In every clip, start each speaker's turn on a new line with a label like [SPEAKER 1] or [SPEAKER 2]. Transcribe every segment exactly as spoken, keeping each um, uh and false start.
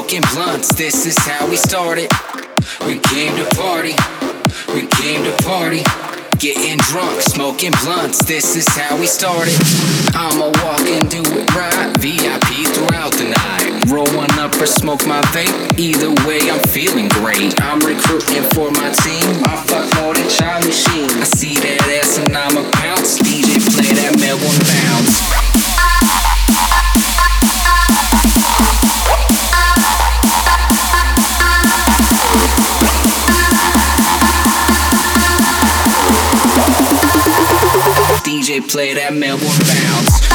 [SPEAKER 1] smoking blunts, this is how we started. We came to party, we came to party. Getting drunk, smoking blunts, this is how we started. I'ma walk and do it right, V I P throughout the night. Roll one up or smoke my vape, either way I'm feeling great. I'm recruiting for my team, I fuck more than Charlie Sheen. I see that ass and I'ma pounce, D J play that Melbourne bounce. D J play that Melbourne bounce.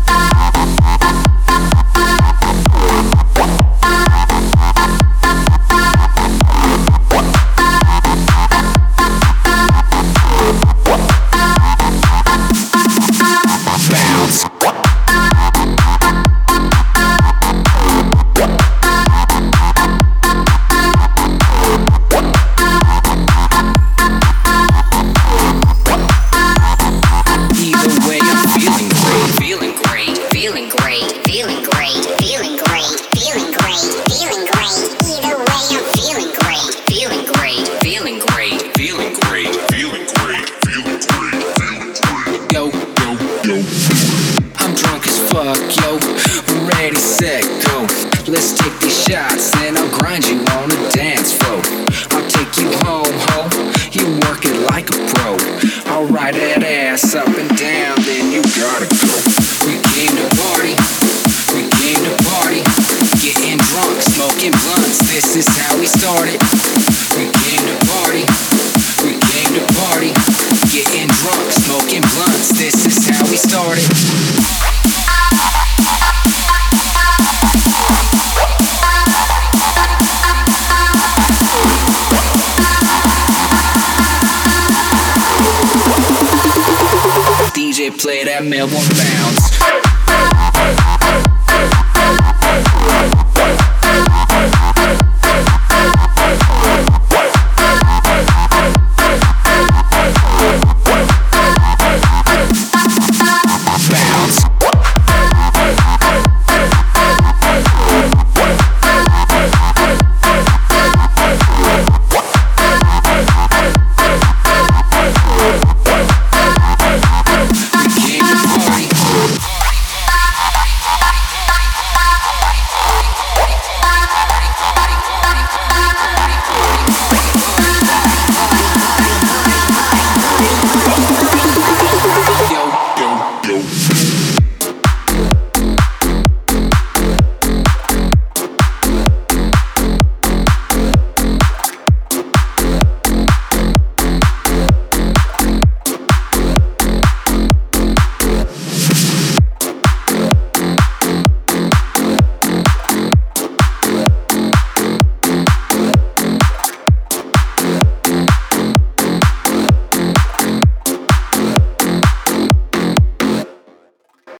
[SPEAKER 1] Let's take these shots and I'll grind you on the dance floor. I'll take you home, ho, you work it like a pro. I'll ride that ass up and down, then you gotta go. We came to party, we came to party. Getting drunk, smoking blunts, this is how we started. We came to party, we came to party. Getting drunk, smoking blunts, this is how we started. D J play that Melbourne bounce.